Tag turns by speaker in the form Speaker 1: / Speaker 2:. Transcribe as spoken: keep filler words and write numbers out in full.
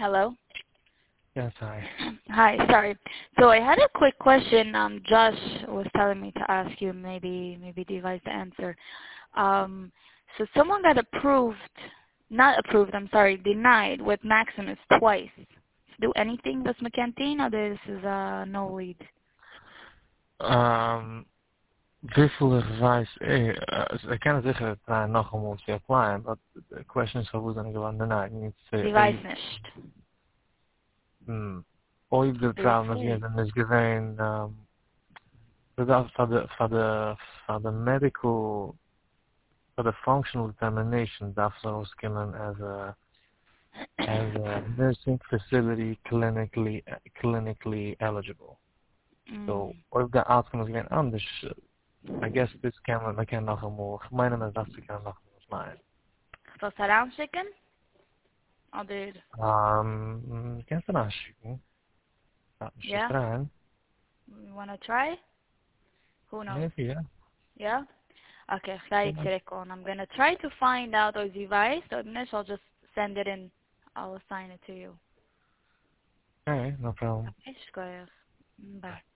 Speaker 1: Hello.
Speaker 2: Yes, hi.
Speaker 1: Hi, sorry. So I had a quick question. Um, Josh was telling me to ask you, maybe maybe devise the answer. Um, so someone got approved, not approved, I'm sorry, denied with Maximus twice. Do anything das McKenteen or this is uh, no lead?
Speaker 2: Um, wisselig eh, uh, I kan zeggen dat hij nog een moet apply, but the question is how then go on the night. You need to say,
Speaker 1: Devise
Speaker 2: hey,
Speaker 1: nicht.
Speaker 2: hmm, ooit de
Speaker 1: Do you
Speaker 2: trouwens
Speaker 1: see?
Speaker 2: again, is given, um, without for the, for the, for the medical, for the functional determination, that's also given as a, as a nursing facility clinically, clinically eligible. So,
Speaker 1: Mm.
Speaker 2: if the outcome is again anders, I guess this camera I can nog more. Mijn naam is dat ik kan nog more.
Speaker 1: Zal ze aanschikken? Oder?
Speaker 2: Um, kan ze aanschikken? Ja, is
Speaker 1: Yeah?
Speaker 2: rein.
Speaker 1: You wanna try? Who knows?
Speaker 2: Maybe, yeah.
Speaker 1: Yeah? Okay, ga je check on. I'm gonna try to find out those device. So I'll just send it in. I'll assign it to you.
Speaker 2: Okay, no problem.
Speaker 1: Okay, Shkoyach. Bye.